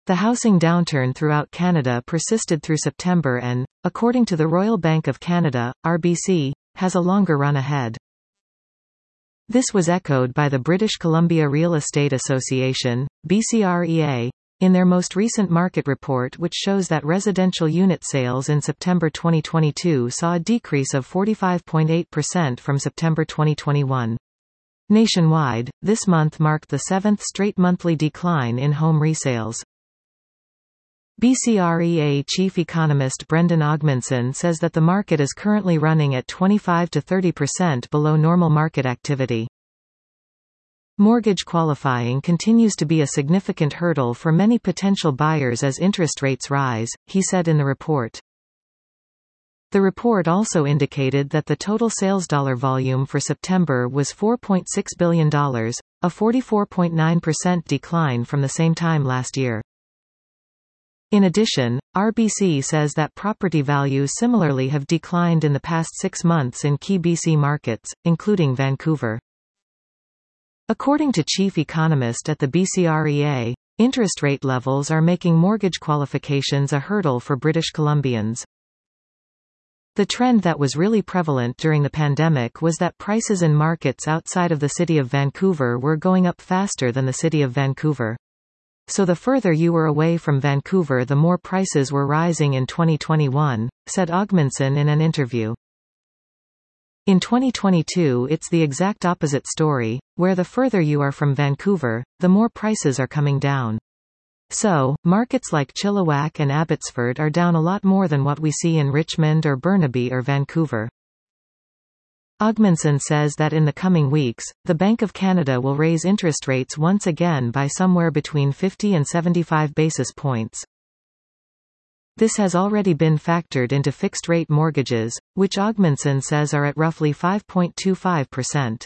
The housing downturn throughout Canada persisted through September and, according to the Royal Bank of Canada, RBC, has a longer run ahead. This was echoed by the British Columbia Real Estate Association, BCREA, in their most recent market report, which shows that residential unit sales in September 2022 saw a decrease of 45.8% from September 2021. Nationwide, this month marked the seventh straight monthly decline in home resales. BCREA chief economist Brendan Ogmanson says that the market is currently running at 25 to 30% below normal market activity. Mortgage qualifying continues to be a significant hurdle for many potential buyers as interest rates rise, he said in the report. The report also indicated that the total sales dollar volume for September was $4.6 billion, a 44.9% decline from the same time last year. In addition, RBC says that property values similarly have declined in the past 6 months in key BC markets, including Vancouver. According to chief economist at the BCREA, interest rate levels are making mortgage qualifications a hurdle for British Columbians. The trend that was really prevalent during the pandemic was that prices in markets outside of the city of Vancouver were going up faster than the city of Vancouver. So the further you were away from Vancouver, the more prices were rising in 2021, said Ogmanson in an interview. In 2022 it's the exact opposite story, where the further you are from Vancouver, the more prices are coming down. So, markets like Chilliwack and Abbotsford are down a lot more than what we see in Richmond or Burnaby or Vancouver. Ogmanson says that in the coming weeks, the Bank of Canada will raise interest rates once again by somewhere between 50 and 75 basis points. This has already been factored into fixed-rate mortgages, which Ogmanson says are at roughly 5.25%.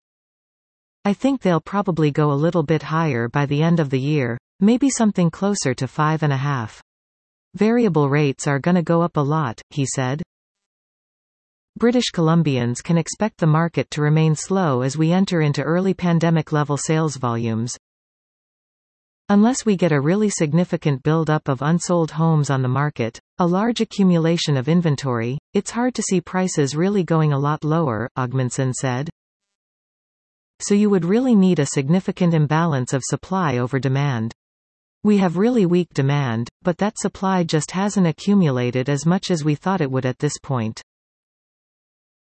I think they'll probably go a little bit higher by the end of the year, maybe something closer to 5.5. Variable rates are gonna go up a lot, he said. British Columbians can expect the market to remain slow as we enter into early pandemic-level sales volumes. Unless we get a really significant build-up of unsold homes on the market, a large accumulation of inventory, it's hard to see prices really going a lot lower, Ogmanson said. So you would really need a significant imbalance of supply over demand. We have really weak demand, but that supply just hasn't accumulated as much as we thought it would at this point.